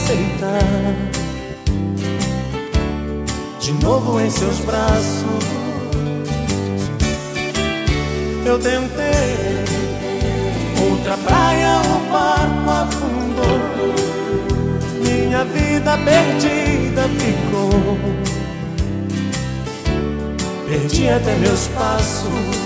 aceitar de novo em seus braços. Eu tentei, outra praia o barco afundou, minha vida perdida ficou. Perdi até meus passos.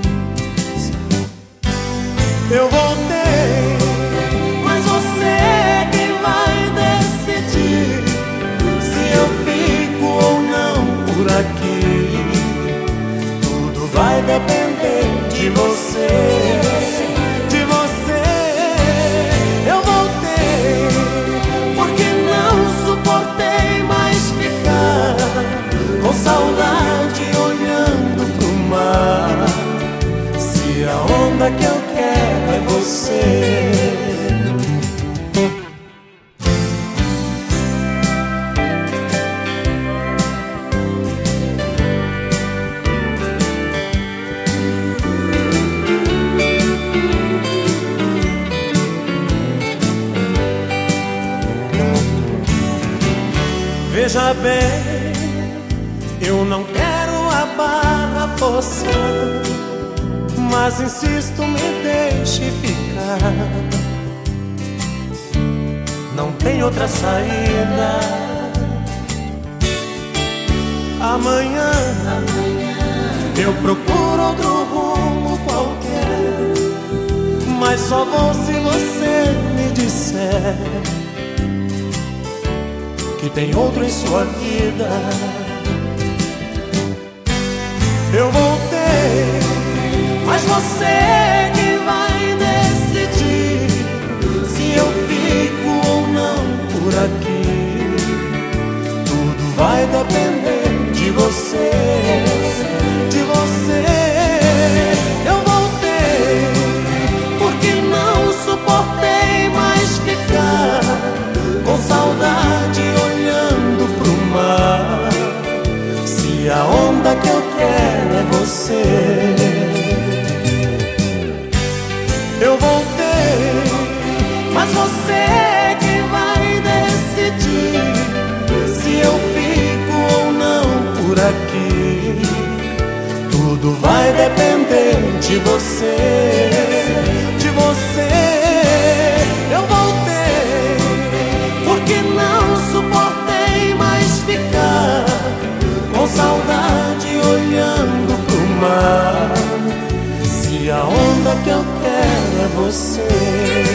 Eu voltei, mas você é quem vai decidir se eu fico ou não por aqui. Tudo vai depender de você, de você. Eu voltei porque não suportei mais ficar com saudade olhando pro mar. Se a onda que eu quero é você. Veja bem, eu não quero a barra forçada, mas insisto, me deixe ficar. Não tem outra saída. Amanhã eu procuro outro rumo qualquer, mas só vou se você me disser que tem outro em sua vida. Eu voltei, mas você é quem vai decidir se eu fico ou não por aqui. Tudo vai depender de você, de você. Eu voltei porque não suportei mais ficar com saudade olhando pro mar. Se a onda que eu quero é você. Eu voltei, mas você é quem vai decidir se eu fico ou não por aqui. Tudo vai depender de você, de você. Eu voltei porque não suportei mais ficar com saudade olhando pro mar. Se a onda que eu quero é você.